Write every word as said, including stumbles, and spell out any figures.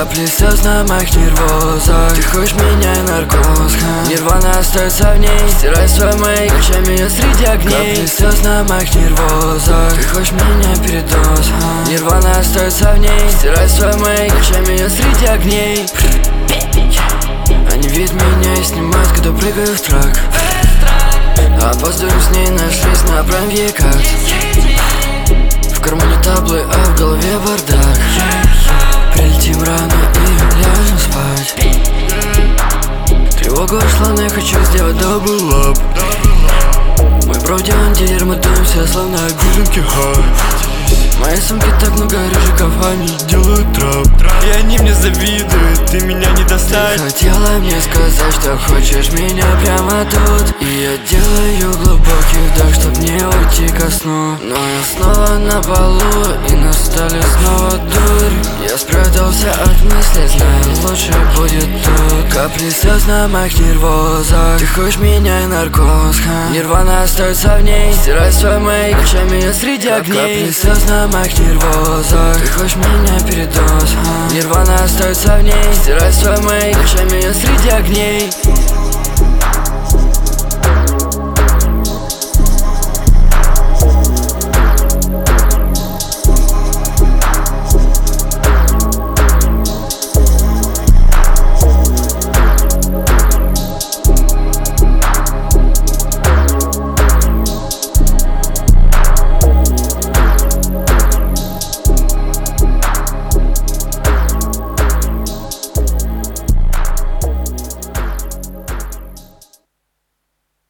Капли слез на моих нервозах. Ты хочешь меня и наркоз, ха? Нирвана остается в ней. Стирай свой мейк, качай меня среди огней. Капли слез на моих нервозах. Ты хочешь меня передоз, ха? Нирвана остается в ней. Стирай свой мейк, качай меня среди огней. Они видят меня и снимают, когда прыгаю в трак. Опаздываем с ней на жизнь, направим ей как. В кармане таблы, а в голове бардак. Прилетим рано и ляжем спать. Тревога ушла, но я хочу сделать дабл лап. Мой бро дилер, мы дуемся, словно обиженки, ха. В моей сумке так много рыжиков, они делают трап. И они мне завидуют, ты меня не достать. Ты хотела мне сказать, что хочешь меня прямо тут. И я делаю глубокий вдох, чтоб не уйти ко сну. Но я снова на полу, и на столе снова дурь. Я спрятался от мыслей, знаю, лучше будет тут. Капли слез на моих нервозах. Ты хочешь меня и наркоз, ха? Нирвана остается в ней. Стирай свой мейк, качай меня среди огней. Капли слез на моих нервозах. Ты хочешь меня передоз, ха? Нирвана остается в ней. Стирай свой мейк, качай меня среди огней.